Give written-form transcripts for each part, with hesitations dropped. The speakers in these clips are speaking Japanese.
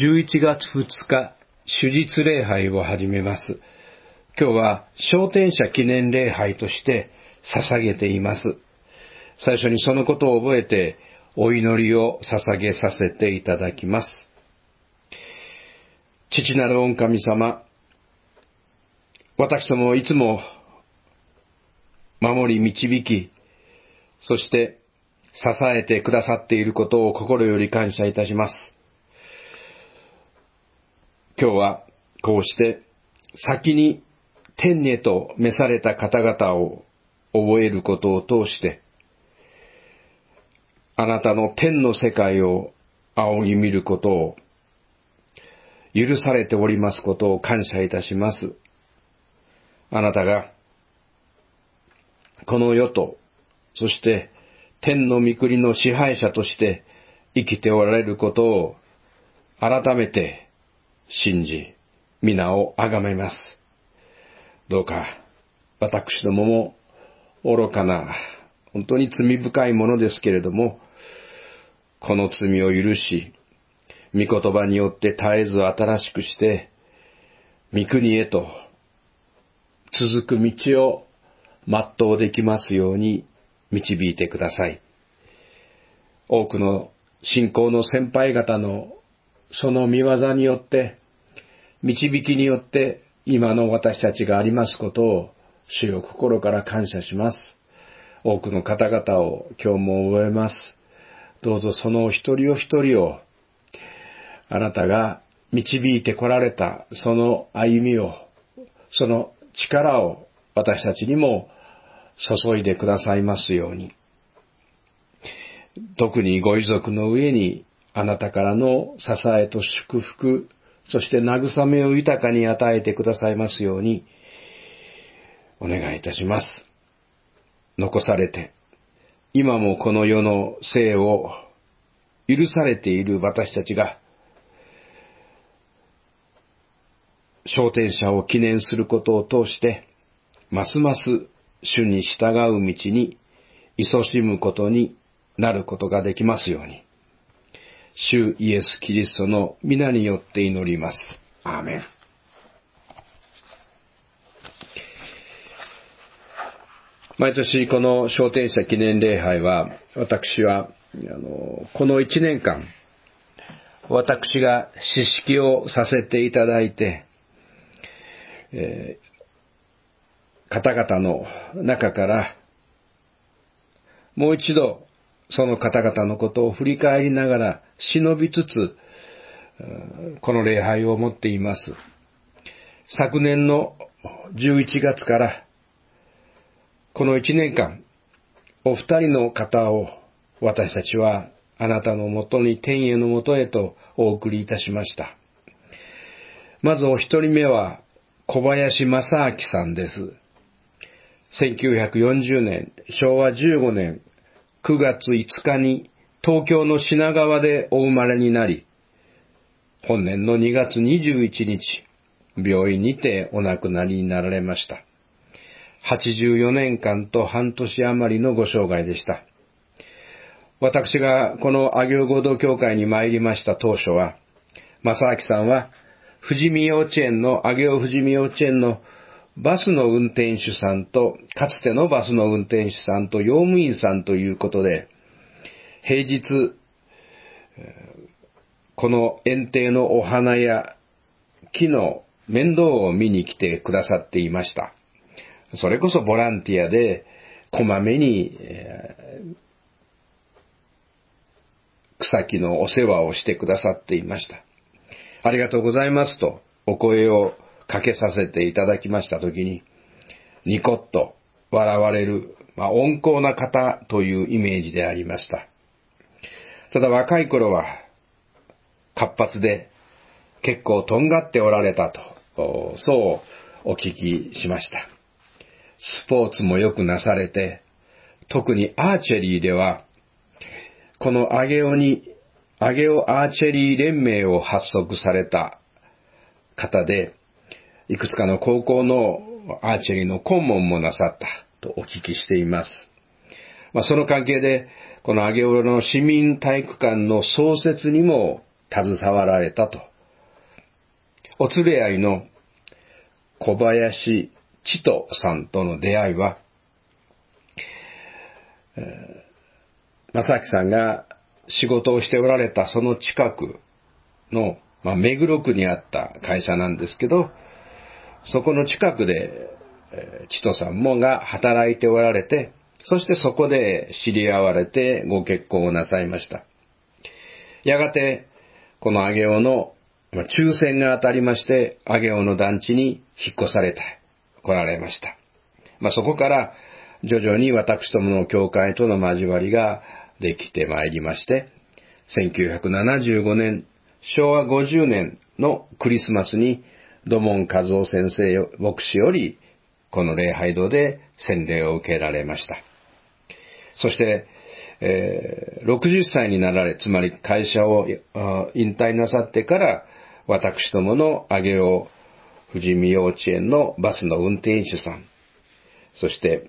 11月2日、主日礼拝を始めます。今日は昇天者記念礼拝として捧げています。最初にそのことを覚えてお祈りを捧げさせていただきます。父なる御神様、私どもをいつも守り導き、そして支えてくださっていることを心より感謝いたします。今日はこうして先に天へと召された方々を覚えることを通して、あなたの天の世界を仰ぎ見ることを許されておりますことを感謝いたします。あなたがこの世と、そして天の御国の支配者として生きておられることを改めて信じ、皆をあがめます。どうか私どもも愚かな、本当に罪深いものですけれども、この罪を許し、御言葉によって絶えず新しくして、御国へと続く道を全うできますように導いてください。多くの信仰の先輩方のその御業によって、導きによって今の私たちがありますことを主よ心から感謝します。多くの方々を今日も覚えます。どうぞその一人お一人をあなたが導いてこられたその歩みを、その力を私たちにも注いでくださいますように。特にご遺族の上にあなたからの支えと祝福、そして慰めを豊かに与えてくださいますようにお願いいたします。残されて、今もこの世の生を許されている私たちが、昇天者を記念することを通して、ますます主に従う道に勤しむことになることができますように。主イエス・キリストの皆によって祈ります。アーメン。毎年この昇天者記念礼拝は、私はこの1年間、私が司式をさせていただいて、方々の中からもう一度その方々のことを振り返りながら忍びつつ、この礼拝を持っています。昨年の11月からこの1年間、お二人の方を私たちはあなたのもとに、天へのもとへとお送りいたしました。まずお一人目は小林正明さんです。1940年、昭和15年9月5日に東京の品川でお生まれになり、本年の2月21日、病院にてお亡くなりになられました。84年間と半年余りのご生涯でした。私がこの上尾合同教会に参りました当初は、正明さんは富士見幼稚園の、上尾富士見幼稚園のバスの運転手さんと、かつてのバスの運転手さんと用務員さんということで、平日、この園庭のお花や木の面倒を見に来てくださっていました。それこそボランティアでこまめに草木のお世話をしてくださっていました。ありがとうございますとお声をかけさせていただきましたときに、ニコッと笑われる、温厚な方というイメージでありました。ただ若い頃は活発で結構とんがっておられたと、そうお聞きしました。スポーツもよくなされて、特にアーチェリーでは、この上尾アーチェリー連盟を発足された方で、いくつかの高校のアーチェリーの顧問もなさったとお聞きしています。その関係で、この上尾の市民体育館の創設にも携わられたとお連れ合いの小林千とさんとの出会いは、正明さんが仕事をしておられたその近くの、目黒区にあった会社なんですけど、そこの近くで、千とさんもが働いておられて、そしてそこで知り合われてご結婚をなさいました。やがて、この上尾の抽選が当たりまして、上尾の団地に引っ越されて来られました。そこから徐々に私どもの教会との交わりができてまいりまして、1975年、昭和50年のクリスマスに土門和夫先生牧師よりこの礼拝堂で洗礼を受けられました。そして、60歳になられ、つまり会社を引退なさってから私どもの上尾富士見幼稚園のバスの運転手さん、そして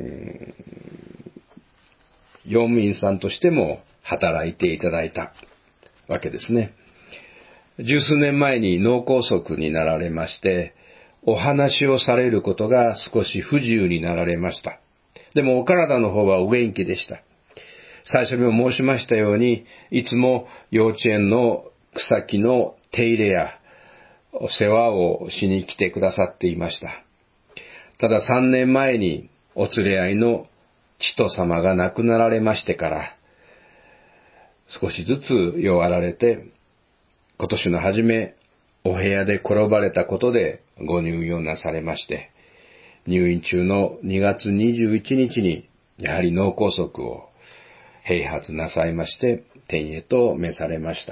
用務員さんとしても働いていただいたわけですね。十数年前に脳梗塞になられまして、お話をされることが少し不自由になられました。でもお体の方はお元気でした。最初にも申しましたように、いつも幼稚園の草木の手入れやお世話をしに来てくださっていました。ただ3年前にお連れ合いの千と様が亡くなられましてから、少しずつ弱られて、今年の初め、お部屋で転ばれたことでご入院をなされまして、入院中の2月21日に、やはり脳梗塞を併発なさいまして、天へと召されました。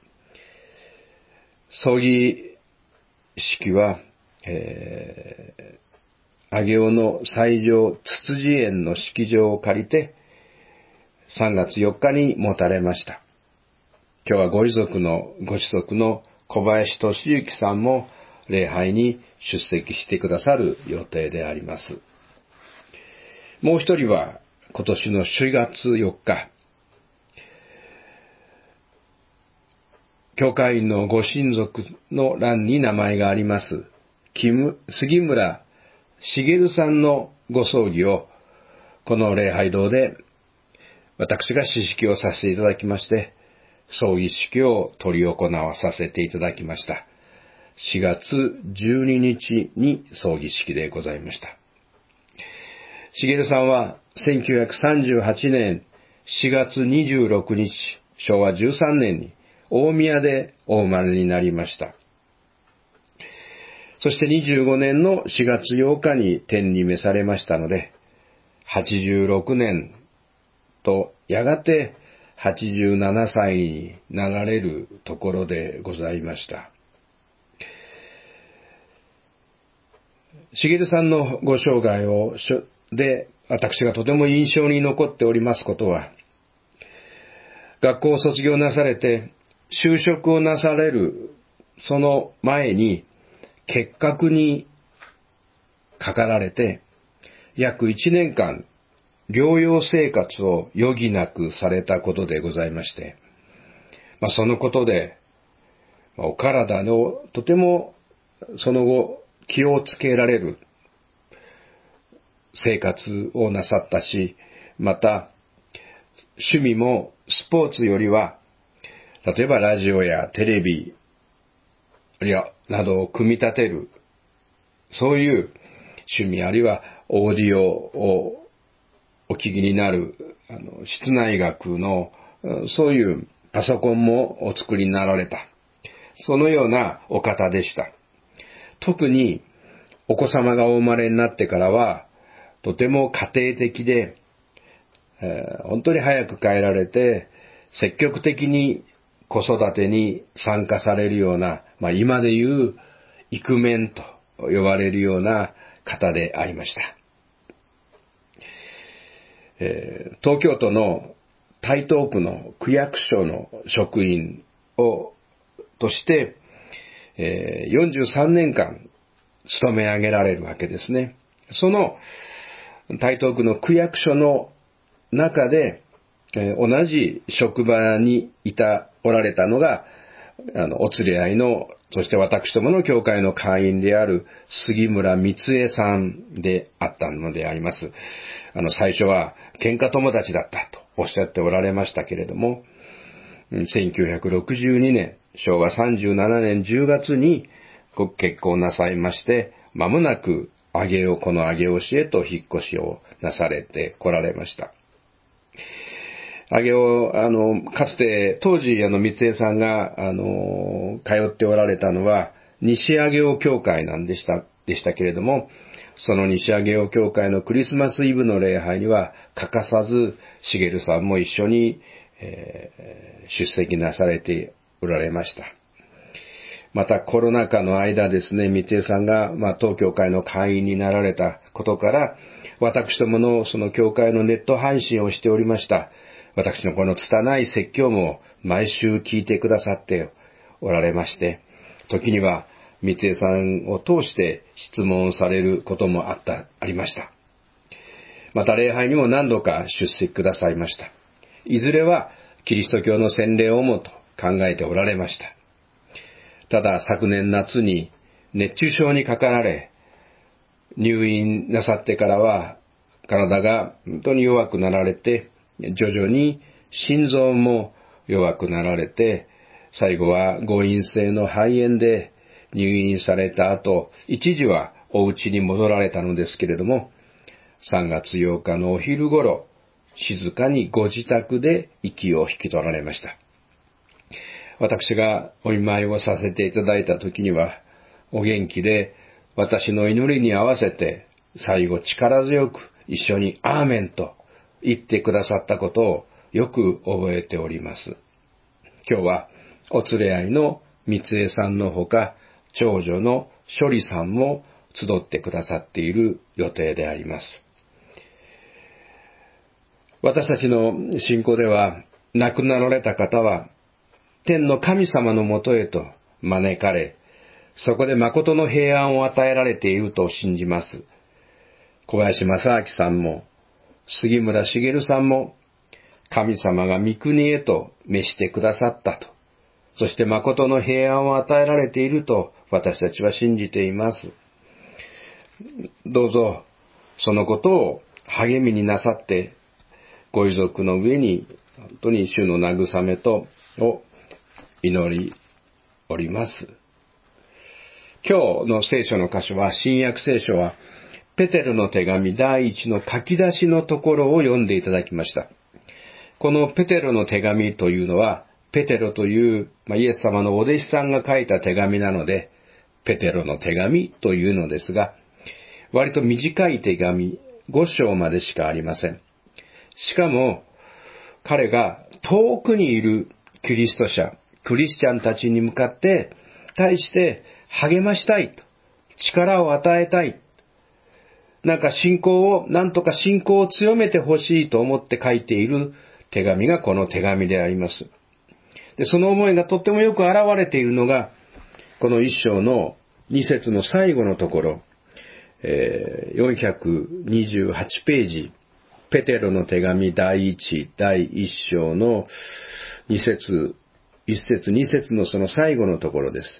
葬儀式は、上尾の西条つつじ園の式場を借りて、3月4日に持たれました。今日はご子息の小林俊之さんも礼拝に出席してくださる予定であります。もう一人は今年の4月4日、教会員のご親族の欄に名前があります、杉村茂さんのご葬儀を、この礼拝堂で私が司式をさせていただきまして、葬儀式を執り行わさせていただきました。4月12日に葬儀式でございました。茂さんは1938年4月26日、昭和13年に大宮でお生まれになりました。そして25年の4月8日に天に召されましたので、86年とやがて87歳になられるところでございました。茂さんのご生涯で私がとても印象に残っておりますことは、学校を卒業なされて就職をなされるその前に結核にかかられて約1年間療養生活を余儀なくされたことでございまして、そのことでお体のとてもその後気をつけられる生活をなさったし、また趣味もスポーツよりは、例えばラジオやテレビなどを組み立てる、そういう趣味あるいはオーディオをお聞きになる室内楽のそういうパソコンもお作りになられた、そのようなお方でした。特にお子様がお生まれになってからはとても家庭的で、本当に早く帰られて積極的に子育てに参加されるような、今でいうイクメンと呼ばれるような方でありました。東京都の台東区の区役所の職員として、43年間勤め上げられるわけですね。その台東区の区役所の中で、同じ職場におられたのがお連れ合いの、そして私どもの教会の会員である杉村光恵さんであったのであります。最初は喧嘩友達だったとおっしゃっておられましたけれども、1962年、昭和37年10月にご結婚なさいまして、間もなくこの上尾市へと引っ越しをなされて来られました。かつて、当時、三江さんが、通っておられたのは、西上尾教会でしたけれども、その西上尾教会のクリスマスイブの礼拝には、欠かさず、茂さんも一緒に、出席なされておられました。また、コロナ禍の間ですね、三江さんが、当教会の会員になられたことから、私どものその教会のネット配信をしておりました。私のこの拙い説教も毎週聞いてくださっておられまして、時には三江さんを通して質問されることもありました。また礼拝にも何度か出席くださいました。いずれはキリスト教の洗礼をもと考えておられました。ただ昨年夏に熱中症にかかられ、入院なさってからは体が本当に弱くなられて、徐々に心臓も弱くなられて、最後は誤飲性の肺炎で入院された後、一時はお家に戻られたのですけれども、3月8日のお昼頃、静かにご自宅で息を引き取られました。私がお見舞いをさせていただいた時には、お元気で私の祈りに合わせて最後力強く一緒にアーメンと言ってくださったことをよく覚えております。今日はお連れ合いの三江さんのほか、長女の処理さんも集ってくださっている予定であります。私たちの信仰では、亡くなられた方は天の神様のもとへと招かれ、そこで誠の平安を与えられていると信じます。小林正明さんも、杉村茂さんも、神様が御国へと召してくださったと、そして誠の平安を与えられていると私たちは信じています。どうぞ、そのことを励みになさって、ご遺族の上に本当に主の慰めを祈りおります。今日の聖書の箇所は、新約聖書は、ペテロの手紙第一の書き出しのところを読んでいただきました。このペテロの手紙というのは、ペテロという、イエス様のお弟子さんが書いた手紙なので、ペテロの手紙というのですが、割と短い手紙、5章までしかありません。しかも、彼が遠くにいるキリスト者、クリスチャンたちに向かって、対して励ましたいと、力を与えたい。なんとか信仰を強めてほしいと思って書いている手紙がこの手紙であります。で、その思いがとってもよく現れているのが、この一章の2節の最後のところ、428ページ、ペテロの手紙第1章の1節2節のその最後のところです。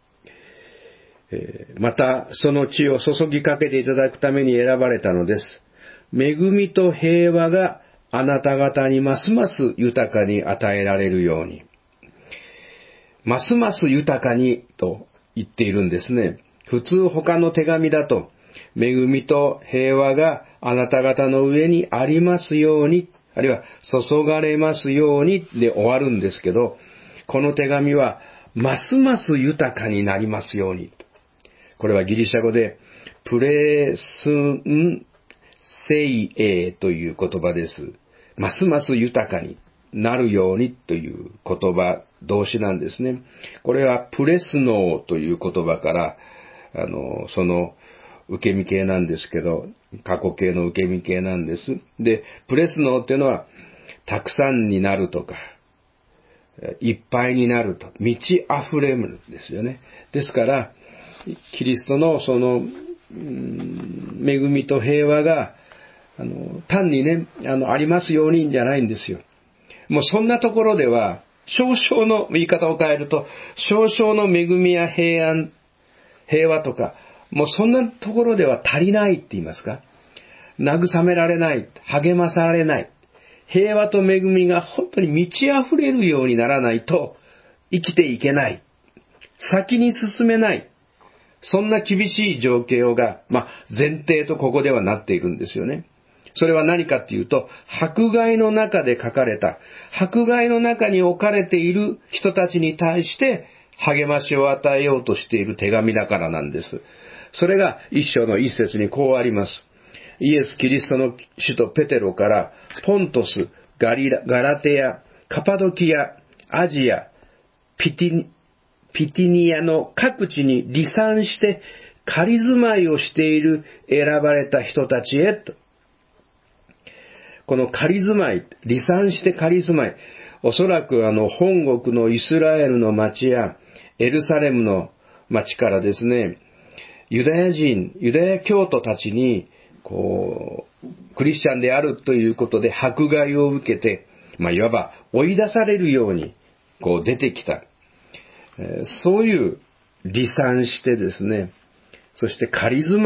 また、その地を注ぎかけていただくために選ばれたのです。恵みと平和があなた方にますます豊かに与えられるように。ますます豊かにと言っているんですね。普通他の手紙だと、恵みと平和があなた方の上にありますように、あるいは注がれますようにで終わるんですけど、この手紙はますます豊かになりますように。これはギリシャ語でプレスンセイエーという言葉です。ますます豊かになるようにという言葉、動詞なんですね。これはプレスノーという言葉から、その受け身形なんですけど、過去形の受け身形なんです。で、プレスノーっていうのは、たくさんになるとか、いっぱいになると、満ち溢れるんですよね。ですから、キリストのその、恵みと平和が、単にね、ありますようにじゃないんですよ。もうそんなところでは、 少々の、言い方を変えると、少々の恵みや平和とか、もうそんなところでは足りないって言いますか。慰められない、励まされない。平和と恵みが本当に満ち溢れるようにならないと生きていけない。先に進めない。そんな厳しい状況が、前提とここではなっているんですよね。それは何かっていうと、迫害の中で書かれた、迫害の中に置かれている人たちに対して励ましを与えようとしている手紙だからなんです。それが一章の一節にこうあります。イエス・キリストの使徒ペテロから、ポントス、ガラテヤ、カパドキア、アジア、ピティニアの各地に離散して仮住まいをしている選ばれた人たちへと。この仮住まい、離散して仮住まい、おそらく本国のイスラエルの町やエルサレムの町からですね、ユダヤ教徒たちにクリスチャンであるということで迫害を受けて、いわば追い出されるように出てきた。そういう離散してですね、そして仮の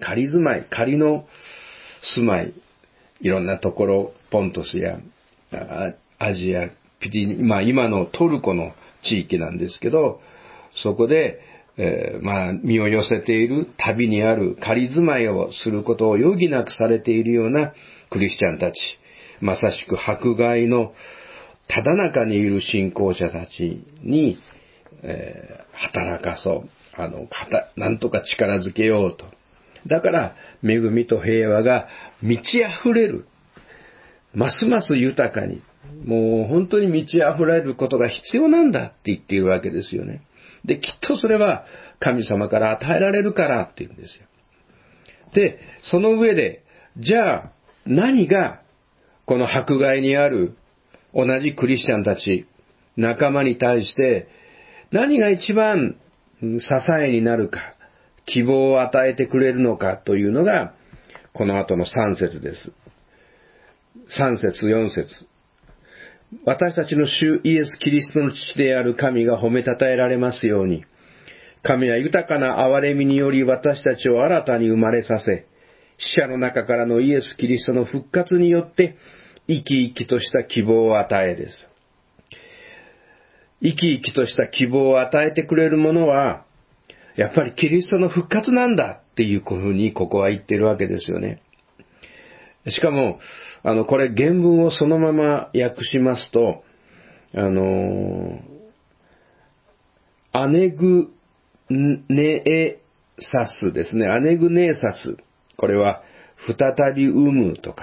住まい、いろんなところ、ポントスやアジア、今のトルコの地域なんですけど、そこで、身を寄せている旅にある仮住まいをすることを余儀なくされているようなクリスチャンたち、まさしく迫害のただ中にいる信仰者たちに、働かそう。なんとか力づけようと。だから、恵みと平和が満ち溢れる。ますます豊かに。もう本当に満ち溢れることが必要なんだって言っているわけですよね。で、きっとそれは神様から与えられるからって言うんですよ。で、その上で、じゃあ何がこの迫害にある同じクリスチャンたち、仲間に対して何が一番支えになるか、希望を与えてくれるのかというのが、この後の3節です。3節4節。私たちの主イエス・キリストの父である神が褒めたたえられますように、神は豊かな憐れみにより私たちを新たに生まれさせ、死者の中からのイエス・キリストの復活によって生き生きとした希望を与えです。生き生きとした希望を与えてくれるものは、やっぱりキリストの復活なんだっていうふうにここは言ってるわけですよね。しかも、これ原文をそのまま訳しますと、アネグネエサスですね。アネグネーサス。これは、再び産むとか、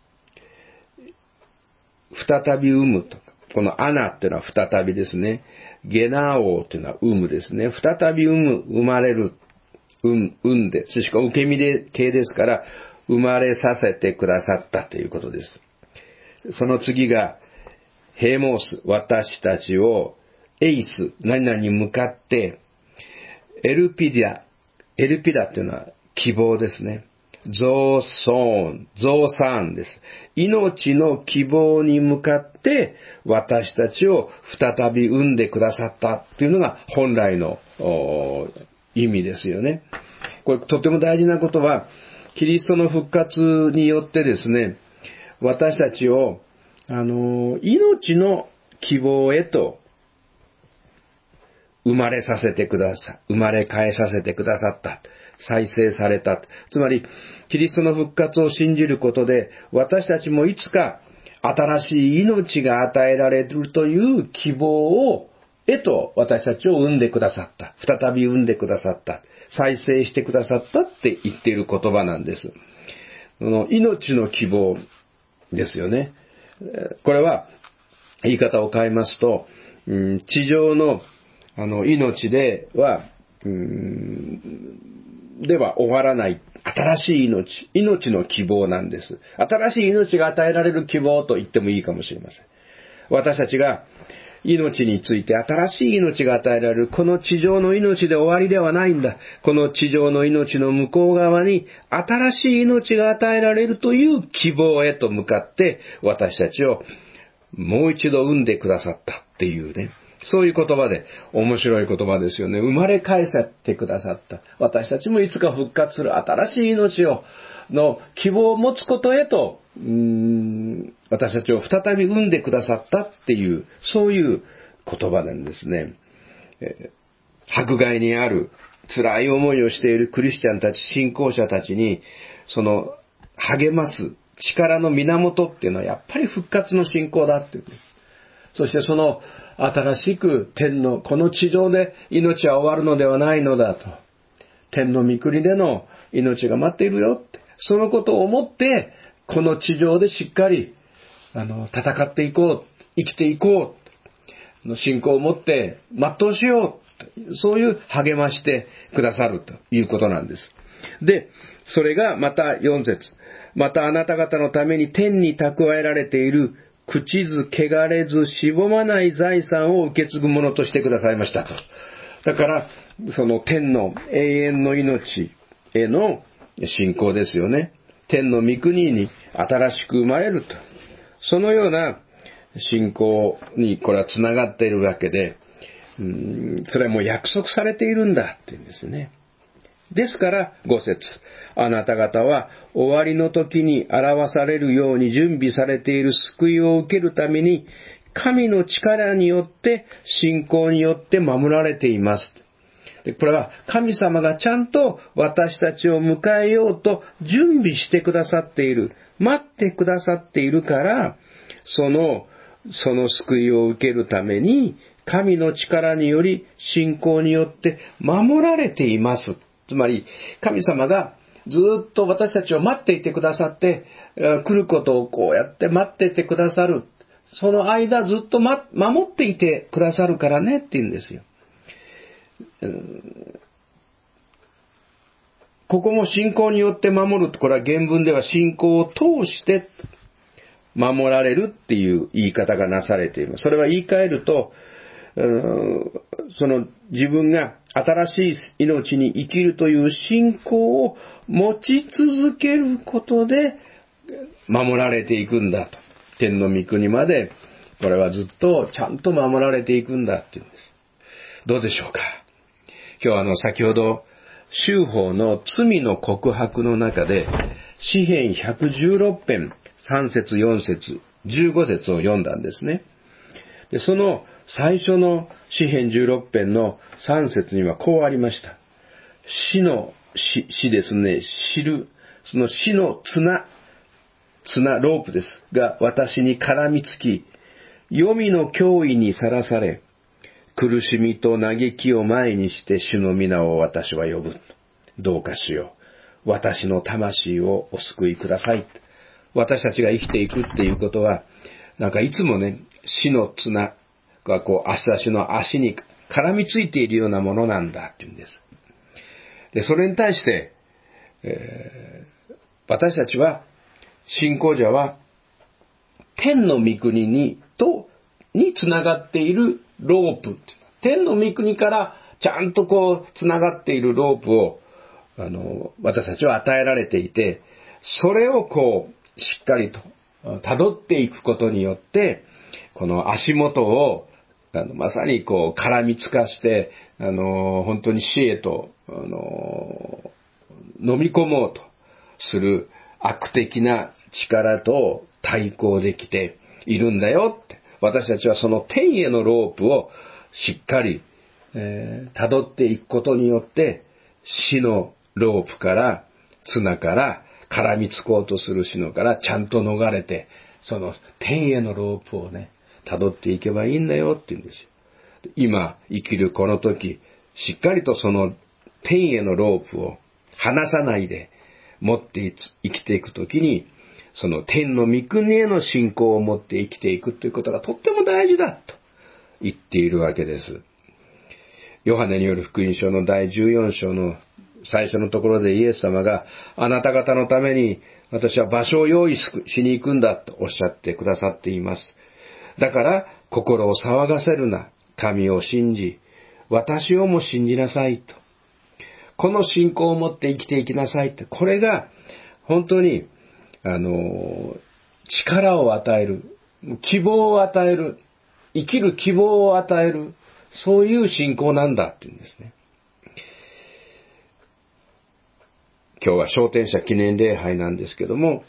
再び産むとか。このアナっていうのは再びですね。ゲナオっていうのは産むですね。再び生まれる。産んで。しかも受け身形ですから、生まれさせてくださったということです。その次が、ヘーモース、私たちを、エイス、何々に向かって、エルピダっていうのは希望ですね。増産です。命の希望に向かって私たちを再び生んでくださったっていうのが本来の意味ですよね。これとても大事なことは、キリストの復活によってですね、私たちを命の希望へと生まれ変えさせてくださった。再生された。つまり、キリストの復活を信じることで、私たちもいつか新しい命が与えられるという希望へと私たちを生んでくださった。再び生んでくださった。再生してくださったって言っている言葉なんです。命の希望ですよね。これは、言い方を変えますと、地上の命では終わらない新しい命の希望なんです。新しい命が与えられる希望と言ってもいいかもしれません。私たちが命について新しい命が与えられる、この地上の命で終わりではないんだ。この地上の命の向こう側に新しい命が与えられるという希望へと向かって私たちをもう一度生んでくださったっていうね、そういう言葉で、面白い言葉ですよね。生まれ返せてくださった。私たちもいつか復活する新しい命の希望を持つことへと、私たちを再び生んでくださったっていう、そういう言葉なんですね。迫害にある辛い思いをしているクリスチャンたち、信仰者たちに、その励ます力の源っていうのはやっぱり復活の信仰だっていうんです。そしてその新しくこの地上で命は終わるのではないのだと。天の御国での命が待っているよって。そのことを思って、この地上でしっかり、戦っていこう。生きていこう。信仰を持って全うしよう。そういう励ましてくださるということなんです。で、それがまた4節。またあなた方のために天に蓄えられている朽ちず汚れずしぼまない財産を受け継ぐものとしてくださいましたと。だから、その天の永遠の命への信仰ですよね。天の御国に新しく生まれると。そのような信仰にこれはつながっているわけで、それはもう約束されているんだって言うんですね。ですから5節、あなた方は終わりの時に表されるように準備されている救いを受けるために神の力によって信仰によって守られています。で、これは神様がちゃんと私たちを迎えようと準備してくださっている、待ってくださっているから、その救いを受けるために神の力により信仰によって守られています。つまり神様がずっと私たちを待っていてくださって、来ることをこうやって待っていてくださる。その間ずっと守っていてくださるからねって言うんですよ。ここも信仰によって守ると、これは原文では信仰を通して守られるっていう言い方がなされています。それは言い換えると、その自分が新しい命に生きるという信仰を持ち続けることで守られていくんだと。天の御国までこれはずっとちゃんと守られていくんだっていうんです。どうでしょうか。今日は先ほど修法の罪の告白の中で詩編116編3節4節15節を読んだんですね。で、その最初の詩編16編の3節にはこうありました。死ですね。その死の綱、ロープですが、私に絡みつき、黄泉の脅威にさらされ、苦しみと嘆きを前にして主の皆を私は呼ぶ。どうかしよう。私の魂をお救いください。私たちが生きていくっていうことは、なんかいつもね、死の綱が足の足に絡みついているようなものなんだっていうんです。で、それに対して、私たちは、信仰者は、天の御国につながっているロープ。天の御国からちゃんとつながっているロープを、私たちは与えられていて、それをしっかりと辿っていくことによって、この足元を、まさに絡みつかして、本当に死へと、飲み込もうとする悪的な力と対抗できているんだよって。私たちはその天へのロープをしっかり、辿っていくことによって、死のロープから、綱から絡みつこうとする死のからちゃんと逃れて、その天へのロープをね、辿っていけばいいんだよって言うんですよ。今生きるこの時、しっかりとその天へのロープを離さないで持って生きていくときに、その天の御国への信仰を持って生きていくということがとっても大事だと言っているわけです。ヨハネによる福音書の第14章の最初のところでイエス様が、あなた方のために私は場所を用意しに行くんだとおっしゃってくださっています。だから心を騒がせるな、神を信じ、私をも信じなさいと。この信仰を持って生きていきなさいって、これが本当に力を与える、希望を与える、 生きる希望を与える、そういう信仰なんだっていうんですね。今日は昇天者記念礼拝なんですけども、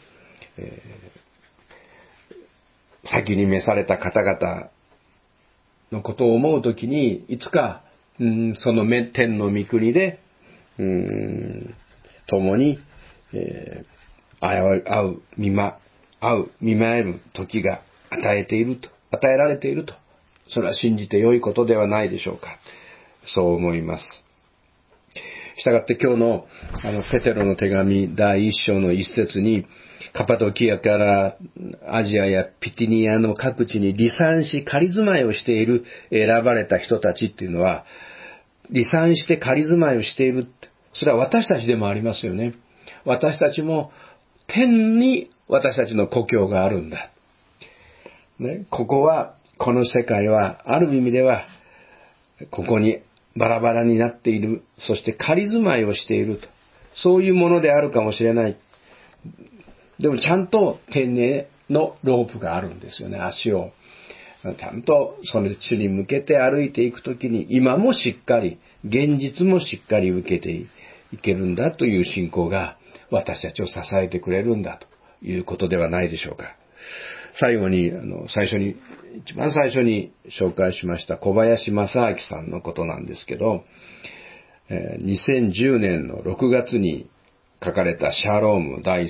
先に召された方々のことを思うときに、いつか、その天の御国で、共に、会う、見舞える時が与えられていると、それは信じて良いことではないでしょうか。そう思います。したがって今日のペテロの手紙第一章の一節に、カパドキアからアジアやピティニアの各地に離散し仮住まいをしている選ばれた人たちっていうのは、離散して仮住まいをしている。それは私たちでもありますよね。私たちも天に私たちの故郷があるんだ。ね、この世界はある意味ではここにバラバラになっている、そして仮住まいをしていると、そういうものであるかもしれない。でもちゃんと天のロープがあるんですよね。足をちゃんとその地に向けて歩いていくときに、今もしっかり現実もしっかり受けていけるんだという信仰が私たちを支えてくれるんだということではないでしょうか。最後に一番最初に紹介しました小林正明さんのことなんですけど、2010年の6月に書かれたシャローム第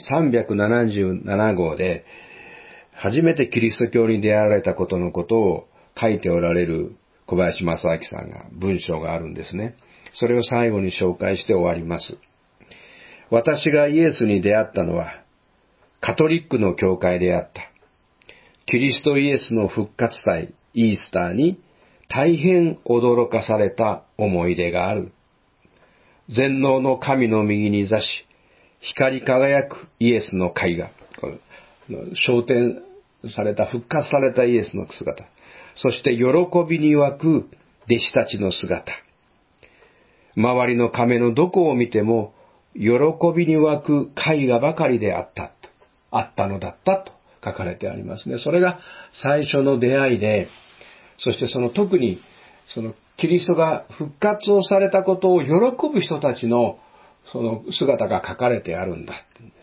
377号で、初めてキリスト教に出会われたことを書いておられる小林正明さんが文章があるんですね。それを最後に紹介して終わります。私がイエスに出会ったのはカトリックの教会であった。キリストイエスの復活祭イースターに大変驚かされた思い出がある。全能の神の右に座し、光り輝くイエスの絵画。昇天された、復活されたイエスの姿。そして喜びに湧く弟子たちの姿。周りの亀のどこを見ても、喜びに湧く絵画ばかりであったのだったと書かれてありますね。それが最初の出会いで、そして特にキリストが復活をされたことを喜ぶ人たちのその姿が書かれてあるんだって言うんです。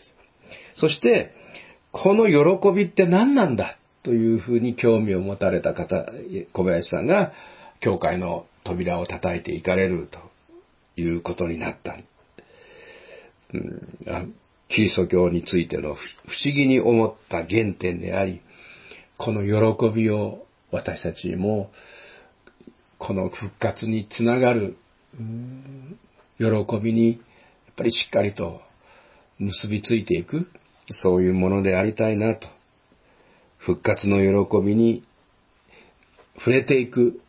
そしてこの喜びって何なんだというふうに興味を持たれた方、小林さんが教会の扉を叩いていかれるということになった。キリスト教についての不思議に思った原点であり、この喜びを私たちもこの復活につながる喜びにやっぱりしっかりと結びついていく、そういうものでありたいなと。復活の喜びに触れていく、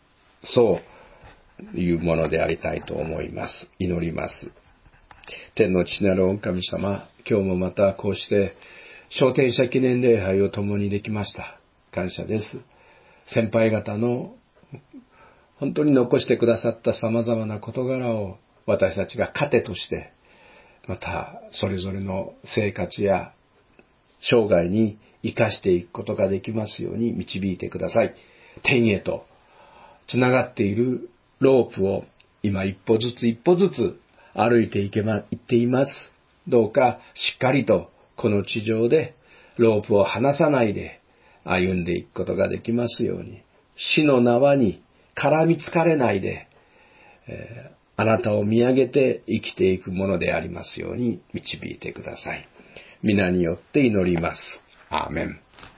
そういうものでありたいと思います。祈ります。天の父なる御神様、今日もまたこうして昇天者記念礼拝を共にできました。感謝です。先輩方の本当に残してくださった様々な事柄を私たちが糧として、またそれぞれの生活や生涯に生かしていくことができますように導いてください。天へとつながっているロープを今一歩ずつ歩いていっています。どうかしっかりとこの地上でロープを離さないで歩んでいくことができますように、死の縄に絡みつかれないで、あなたを見上げて生きていくものでありますように導いてください。皆によって祈ります。アーメン。